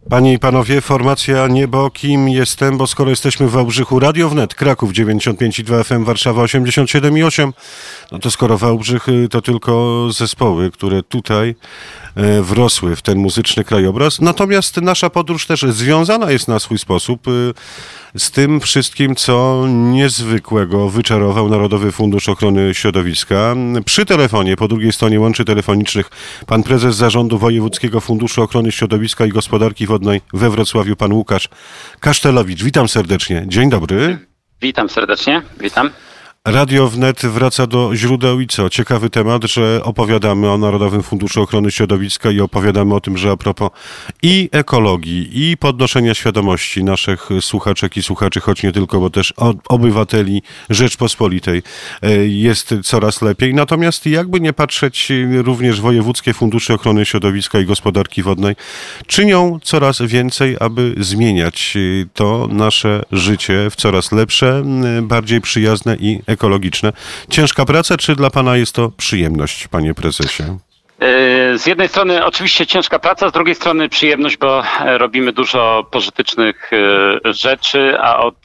Panie i panowie, formacja Niebo, kim jestem, bo skoro jesteśmy w Wałbrzychu, Radio Wnet, Kraków 95,2 FM, Warszawa 87,8, no to skoro Wałbrzych to tylko zespoły, które tutaj wrosły w ten muzyczny krajobraz. Natomiast nasza podróż też związana jest na swój sposób z tym wszystkim, co niezwykłego wyczarował Narodowy Fundusz Ochrony Środowiska. Przy telefonie, po drugiej stronie łączy telefonicznych, pan prezes Zarządu Wojewódzkiego Funduszu Ochrony Środowiska i Gospodarki Wodnej we Wrocławiu, pan Łukasz Kasztelowicz. Witam serdecznie. Dzień dobry. Witam serdecznie, witam. Radio Wnet wraca do źródeł i co? Ciekawy temat, że opowiadamy o Narodowym Funduszu Ochrony Środowiska i opowiadamy o tym, że a propos i ekologii, i podnoszenia świadomości naszych słuchaczek i słuchaczy, choć nie tylko, bo też obywateli Rzeczpospolitej jest coraz lepiej. Natomiast jakby nie patrzeć, również wojewódzkie fundusze ochrony środowiska i gospodarki wodnej czynią coraz więcej, aby zmieniać to nasze życie w coraz lepsze, bardziej przyjazne i ekologiczne. Ciężka praca, czy dla pana jest to przyjemność, panie prezesie? Z jednej strony oczywiście ciężka praca, z drugiej strony przyjemność, bo robimy dużo pożytecznych rzeczy, a od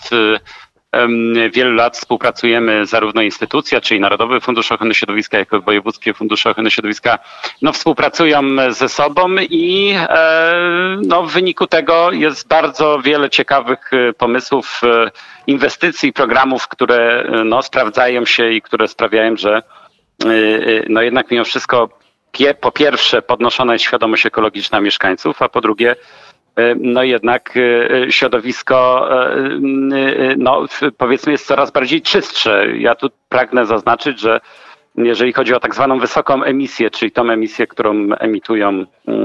wielu lat współpracujemy zarówno instytucja, czyli Narodowy Fundusz Ochrony Środowiska, jak i wojewódzkie fundusze ochrony środowiska, współpracują ze sobą i w wyniku tego jest bardzo wiele ciekawych pomysłów, inwestycji, programów, które sprawdzają się i które sprawiają, że jednak mimo wszystko po pierwsze podnoszona jest świadomość ekologiczna mieszkańców, a po drugie jednak środowisko powiedzmy jest coraz bardziej czystsze. Ja tu pragnę zaznaczyć, że jeżeli chodzi o tak zwaną wysoką emisję, czyli tą emisję, którą emitują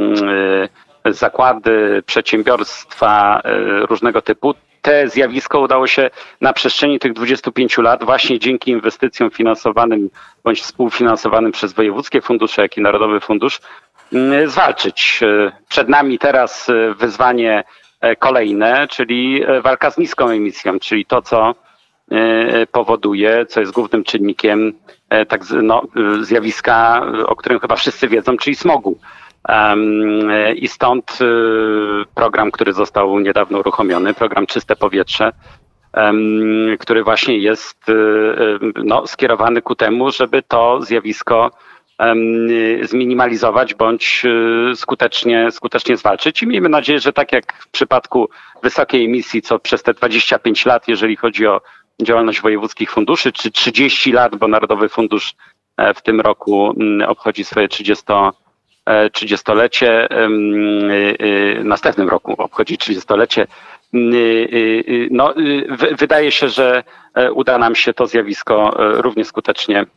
zakłady, przedsiębiorstwa różnego typu, te zjawisko udało się na przestrzeni tych 25 lat właśnie dzięki inwestycjom finansowanym bądź współfinansowanym przez wojewódzkie fundusze, jak i Narodowy Fundusz zwalczyć. Przed nami teraz wyzwanie kolejne, czyli walka z niską emisją, czyli to, co powoduje, co jest głównym czynnikiem zjawiska, o którym chyba wszyscy wiedzą, czyli smogu. I stąd program, który został niedawno uruchomiony, program Czyste Powietrze, który właśnie jest skierowany ku temu, żeby to zjawisko zminimalizować bądź skutecznie zwalczyć. I miejmy nadzieję, że tak jak w przypadku wysokiej emisji, co przez te 25 lat, jeżeli chodzi o działalność wojewódzkich funduszy, czy 30 lat, bo Narodowy Fundusz w tym roku obchodzi swoje 30-lecie, w następnym roku obchodzi 30-lecie. Wydaje się, że uda nam się to zjawisko równie skutecznie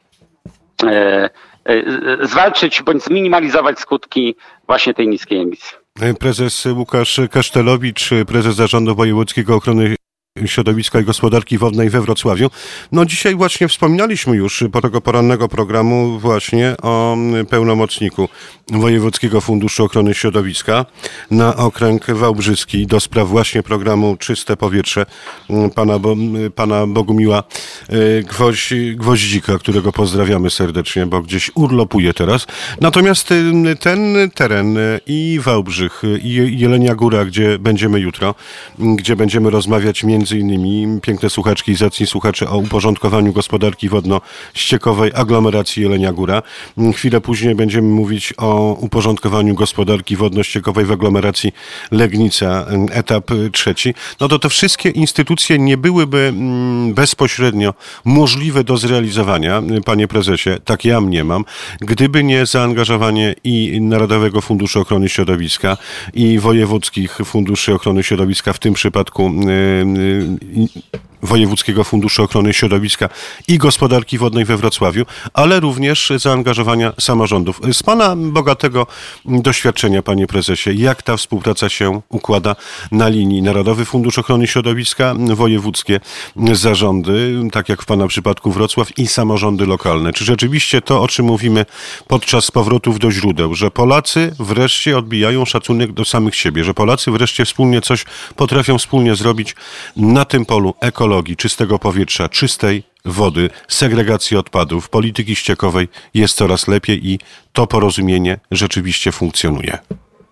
zwalczyć bądź zminimalizować skutki właśnie tej niskiej emisji. Prezes Łukasz Kasztelowicz, prezes Zarządu Wojewódzkiego Ochrony Środowiska i Gospodarki Wodnej we Wrocławiu. Dzisiaj właśnie wspominaliśmy już po tego porannego programu właśnie o pełnomocniku Wojewódzkiego Funduszu Ochrony Środowiska na okręg wałbrzyski do spraw właśnie programu Czyste Powietrze pana Bogumiła Gwoździka, którego pozdrawiamy serdecznie, bo gdzieś urlopuje teraz. Natomiast ten teren i Wałbrzych, i Jelenia Góra, gdzie będziemy jutro, gdzie będziemy rozmawiać między innymi, piękne słuchaczki i zacni słuchacze, o uporządkowaniu gospodarki wodno-ściekowej aglomeracji Jelenia Góra. Chwilę później będziemy mówić o uporządkowaniu gospodarki wodno-ściekowej w aglomeracji Legnica, etap 3. To te wszystkie instytucje nie byłyby bezpośrednio możliwe do zrealizowania, panie prezesie, tak ja mniemam, gdyby nie zaangażowanie i Narodowego Funduszu Ochrony Środowiska, i wojewódzkich funduszy ochrony środowiska, w tym przypadku Wojewódzkiego Funduszu Ochrony Środowiska i Gospodarki Wodnej we Wrocławiu, ale również zaangażowania samorządów. Z pana bogatego doświadczenia, panie prezesie, jak ta współpraca się układa na linii Narodowy Fundusz Ochrony Środowiska, wojewódzkie zarządy, tak jak w pana przypadku Wrocław, i samorządy lokalne? Czy rzeczywiście to, o czym mówimy podczas powrotów do źródeł, że Polacy wreszcie odbijają szacunek do samych siebie, że Polacy wreszcie wspólnie coś potrafią wspólnie zrobić na tym polu ekologii, czystego powietrza, czystej wody, segregacji odpadów, polityki ściekowej, jest coraz lepiej i to porozumienie rzeczywiście funkcjonuje?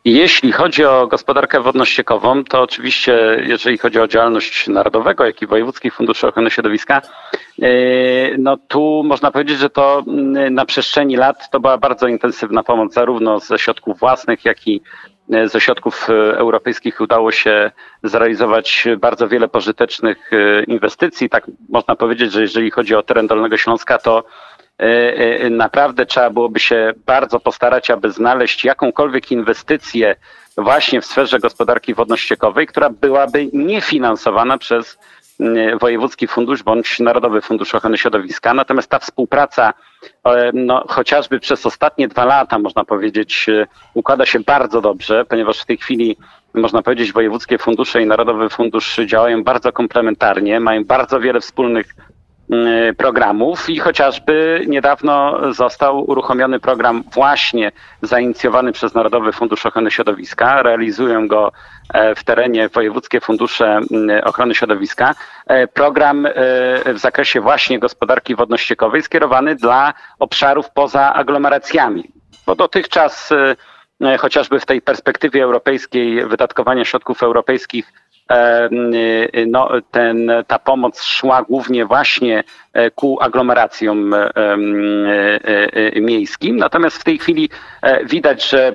Jeśli chodzi o gospodarkę wodno-ściekową, to oczywiście, jeżeli chodzi o działalność narodowego, jak i wojewódzkich funduszy ochrony środowiska, no tu można powiedzieć, że to na przestrzeni lat to była bardzo intensywna pomoc, zarówno ze środków własnych, jak i ze środków europejskich udało się zrealizować bardzo wiele pożytecznych inwestycji. Tak można powiedzieć, że jeżeli chodzi o teren Dolnego Śląska, to naprawdę trzeba byłoby się bardzo postarać, aby znaleźć jakąkolwiek inwestycję właśnie w sferze gospodarki wodno-ściekowej, która byłaby niefinansowana przez wojewódzki fundusz bądź Narodowy Fundusz Ochrony Środowiska. Natomiast ta współpraca no, chociażby przez ostatnie 2 lata, można powiedzieć, układa się bardzo dobrze, ponieważ w tej chwili można powiedzieć, wojewódzkie fundusze i Narodowy Fundusz działają bardzo komplementarnie, mają bardzo wiele wspólnych programów i chociażby niedawno został uruchomiony program właśnie zainicjowany przez Narodowy Fundusz Ochrony Środowiska. Realizują go w terenie wojewódzkie fundusze ochrony środowiska. Program w zakresie właśnie gospodarki wodno-ściekowej skierowany dla obszarów poza aglomeracjami, bo dotychczas chociażby w tej perspektywie europejskiej wydatkowania środków europejskich no, ta pomoc szła głównie właśnie ku aglomeracjom miejskim. Natomiast w tej chwili widać, że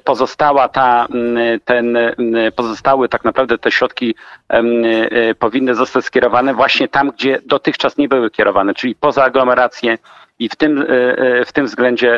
pozostały tak naprawdę te środki powinny zostać skierowane właśnie tam, gdzie dotychczas nie były kierowane, czyli poza aglomeracje. I w tym względzie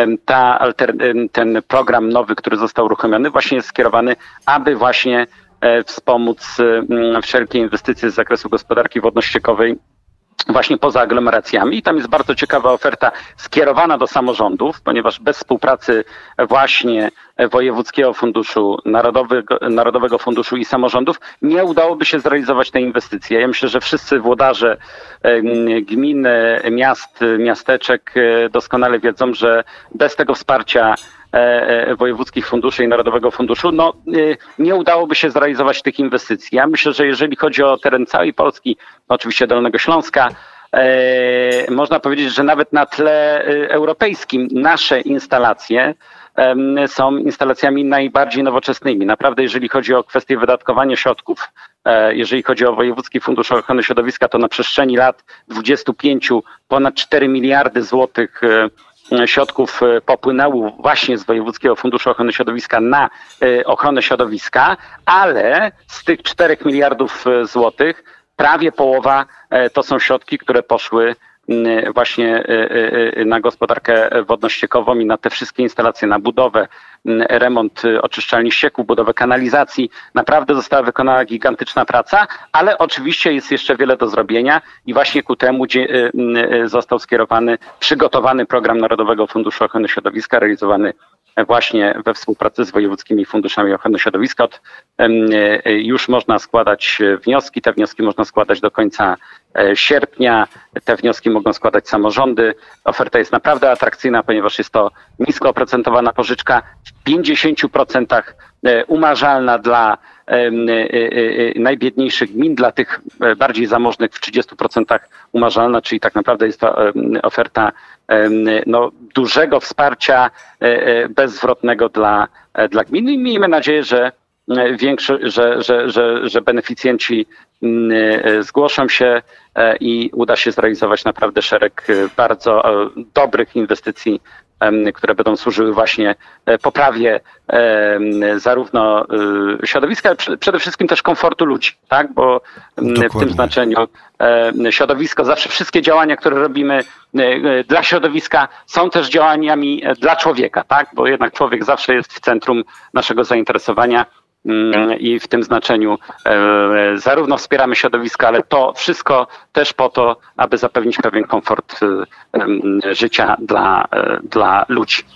ten program nowy, który został uruchomiony, właśnie jest skierowany, aby właśnie wspomóc wszelkie inwestycje z zakresu gospodarki wodno-ściekowej właśnie poza aglomeracjami. I tam jest bardzo ciekawa oferta skierowana do samorządów, ponieważ bez współpracy właśnie Wojewódzkiego Funduszu, Narodowego Funduszu i samorządów nie udałoby się zrealizować tej inwestycji. Ja myślę, że wszyscy włodarze gmin, miast, miasteczek doskonale wiedzą, że bez tego wsparcia wojewódzkich funduszy i Narodowego Funduszu, no nie udałoby się zrealizować tych inwestycji. Ja myślę, że jeżeli chodzi o teren całej Polski, oczywiście Dolnego Śląska, można powiedzieć, że nawet na tle europejskim nasze instalacje są instalacjami najbardziej nowoczesnymi. Naprawdę, jeżeli chodzi o kwestię wydatkowania środków, jeżeli chodzi o Wojewódzki Fundusz Ochrony Środowiska, to na przestrzeni lat 25 ponad 4 miliardy złotych środków popłynęło właśnie z Wojewódzkiego Funduszu Ochrony Środowiska na ochronę środowiska, ale z tych 4 miliardów złotych prawie połowa to są środki, które poszły właśnie na gospodarkę wodno-ściekową i na te wszystkie instalacje, na budowę, remont oczyszczalni ścieków, budowę kanalizacji. Naprawdę została wykonana gigantyczna praca, ale oczywiście jest jeszcze wiele do zrobienia i właśnie ku temu został przygotowany program Narodowego Funduszu Ochrony Środowiska, realizowany właśnie we współpracy z wojewódzkimi funduszami ochrony środowiska. Już można składać wnioski, te wnioski można składać do końca sierpnia, te wnioski mogą składać samorządy. Oferta jest naprawdę atrakcyjna, ponieważ jest to nisko oprocentowana pożyczka, w 50% umarzalna dla najbiedniejszych gmin, dla tych bardziej zamożnych w 30% umarzalna, czyli tak naprawdę jest to oferta no, dużego wsparcia bezzwrotnego dla gmin i miejmy nadzieję, że że beneficjenci zgłoszą się i uda się zrealizować naprawdę szereg bardzo dobrych inwestycji, które będą służyły właśnie poprawie zarówno środowiska, ale przede wszystkim też komfortu ludzi, tak? Bo dokładnie. W tym znaczeniu środowisko, zawsze wszystkie działania, które robimy dla środowiska są też działaniami dla człowieka, tak? Bo jednak człowiek zawsze jest w centrum naszego zainteresowania. I w tym znaczeniu zarówno wspieramy środowisko, ale to wszystko też po to, aby zapewnić pewien komfort życia dla ludzi.